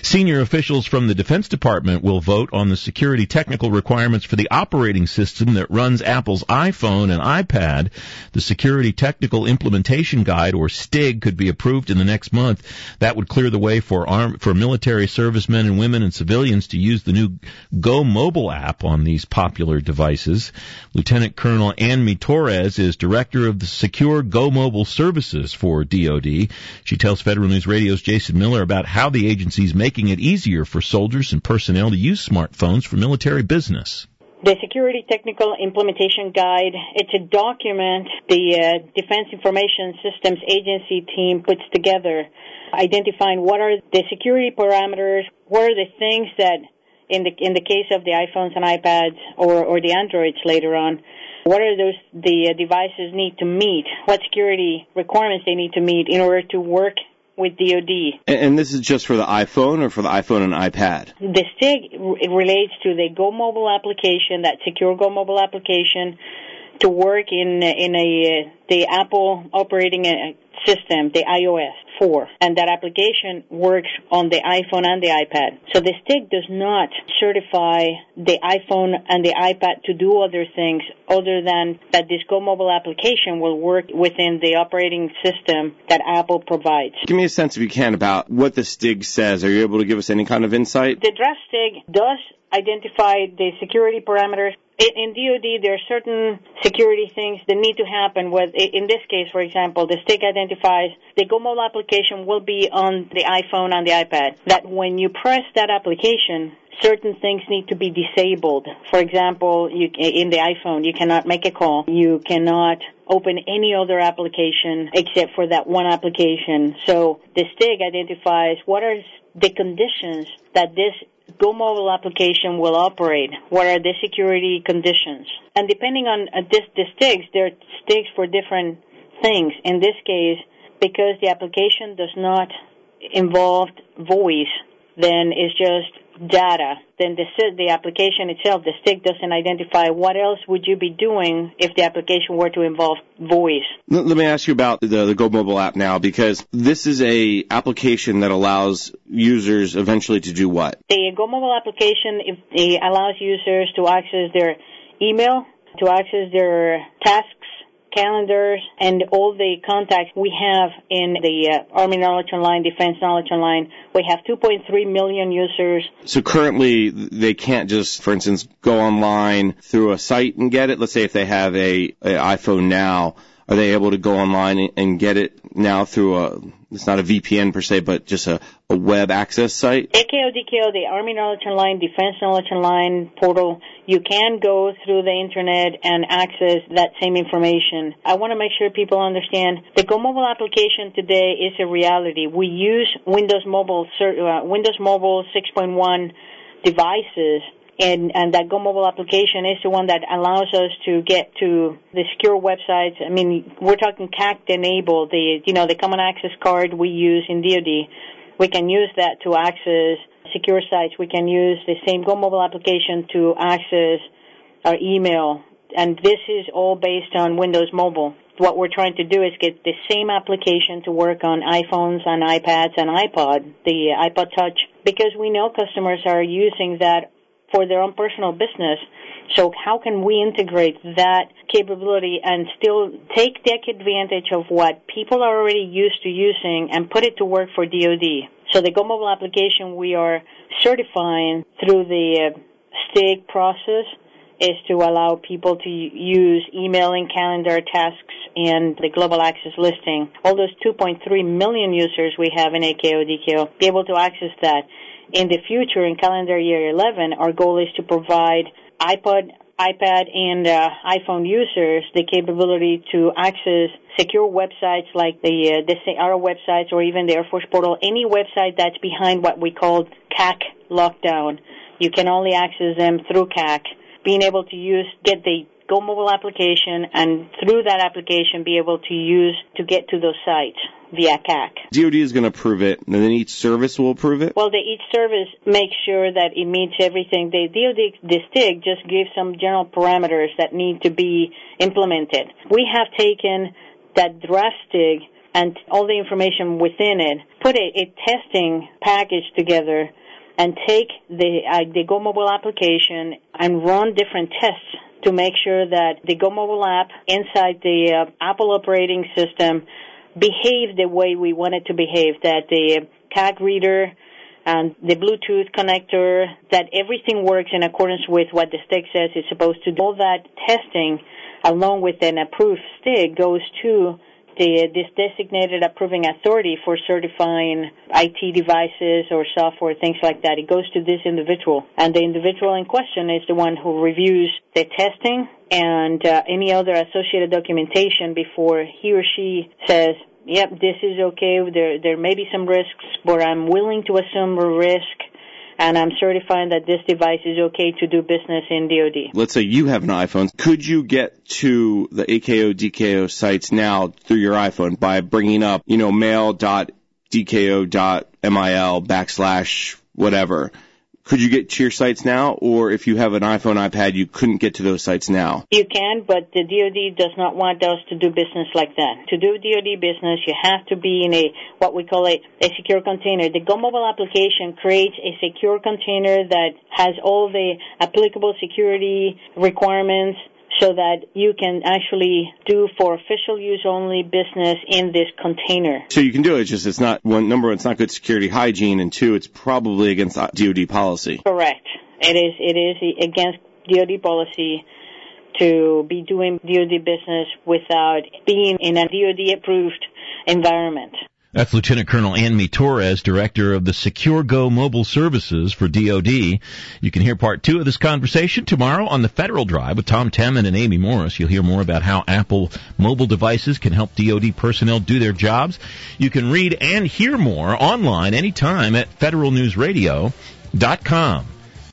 Senior officials from the Defense Department will vote on the security technical requirements for the operating system that runs Apple's iPhone and iPad. The Security Technical Implementation Guide, or STIG, could be approved in the next month. That would clear the way for military servicemen and women and civilians to use the new Go Mobile app on these popular devices. Lieutenant Colonel Anne Torres is director of the Secure Go Mobile Services for DoD. She tells Federal News Radio's Jason Miller about how the agency's making it easier for soldiers and personnel to use smartphones for military business. The Security Technical Implementation Guide, it's a document the Defense Information Systems Agency team puts together, identifying what are the security parameters, what are the things that, in the case of the iPhones and iPads or the Androids later on, what are the devices need to meet, what security requirements they need to meet in order to work with DoD. And this is just for the iPhone or for the iPhone and iPad? The STIG relates to the Go Mobile application, that secure Go Mobile application, to work in the Apple operating system, the iOS 4, and that application works on the iPhone and the iPad. So the STIG does not certify the iPhone and the iPad to do other things other than that this Go Mobile application will work within the operating system that Apple provides. Give me a sense, if you can, about what the STIG says. Are you able to give us any kind of insight? The draft STIG does identify the security parameters. In DoD, there are certain security things that need to happen. In this case, for example, the STIG identifies the Go Mobile application will be on the iPhone and the iPad. That when you press that application, certain things need to be disabled. For example, in the iPhone, you cannot make a call. You cannot open any other application except for that one application. So the STIG identifies what are the conditions that this Go Mobile application will operate. What are the security conditions? And depending on the STIGs, there are STIGs for different things. In this case, because the application does not involve voice, then it's just data. Then the application itself, the STIG doesn't identify what else would you be doing if the application were to involve voice. Let me ask you about the Go Mobile app now, because this is a application that allows users eventually to do what? The Go Mobile application it allows users to access their email, to access their tasks, calendars, and all the contacts we have in the Army Knowledge Online, Defense Knowledge Online. We have 2.3 million users. So currently, they can't just, for instance, go online through a site and get it? Let's say if they have a iPhone now, are they able to go online and get it now through it's not a VPN per se, but just a web access site? AKO-DKO, the Army Knowledge Online, Defense Knowledge Online portal, you can go through the Internet and access that same information. I want to make sure people understand the Go Mobile application today is a reality. We use Windows Mobile 6.1 devices, and that Go Mobile application is the one that allows us to get to the secure websites. I mean, we're talking CACT-enabled, the Common Access Card we use in DoD. We can use that to access secure sites. We can use the same Go Mobile application to access our email. And this is all based on Windows Mobile. What we're trying to do is get the same application to work on iPhones and iPads and iPod, the iPod Touch, because we know customers are using that for their own personal business. So how can we integrate that capability and still take advantage of what people are already used to using and put it to work for DoD? So the Go Mobile application we are certifying through the STIG process is to allow people to use emailing, calendar, tasks, and the global access listing. All those 2.3 million users we have in AKO-DKO, be able to access that. In the future, in calendar year 11, our goal is to provide iPod, iPad, and iPhone users the capability to access secure websites like our websites or even the Air Force portal, any website that's behind what we call CAC lockdown. You can only access them through CAC. Being able to get the Go Mobile application, and through that application be able to get to those sites via CAC. DoD is going to approve it, and then each service will approve it? Well, each service makes sure that it meets everything. The STIG just gives some general parameters that need to be implemented. We have taken that draft STIG and all the information within it, put a testing package together, and take the Go Mobile application and run different tests to make sure that the Go Mobile app inside the Apple operating system behave the way we want it to behave, that the CAC reader and the Bluetooth connector, that everything works in accordance with what the stick says it's supposed to do. All that testing, along with an approved stick, goes to this designated approving authority for certifying IT devices or software, things like that. It goes to this individual, and the individual in question is the one who reviews the testing and any other associated documentation before he or she says, yep, this is okay, there may be some risks, but I'm willing to assume a risk, and I'm certifying that this device is okay to do business in DoD. Let's say you have an iPhone. Could you get to the AKO, DKO sites now through your iPhone by bringing up, mail.dko.mil / whatever? Could you get to your sites now? Or if you have an iPhone, iPad, you couldn't get to those sites now? You can, but the DoD does not want us to do business like that. To do DoD business, you have to be in what we call a secure container. The Go Mobile application creates a secure container that has all the applicable security requirements so that you can actually do for official use only business in this container. So you can do it, it's just it's not, one, number one, it's not good security hygiene, and two, it's probably against DoD policy. Correct. It is against DoD policy to be doing DoD business without being in a DoD-approved environment. That's Lieutenant Colonel Anne Torres, Director of the Secure Go Mobile Services for DoD. You can hear part 2 of this conversation tomorrow on the Federal Drive with Tom Temin and Amy Morris. You'll hear more about how Apple mobile devices can help DoD personnel do their jobs. You can read and hear more online anytime at federalnewsradio.com.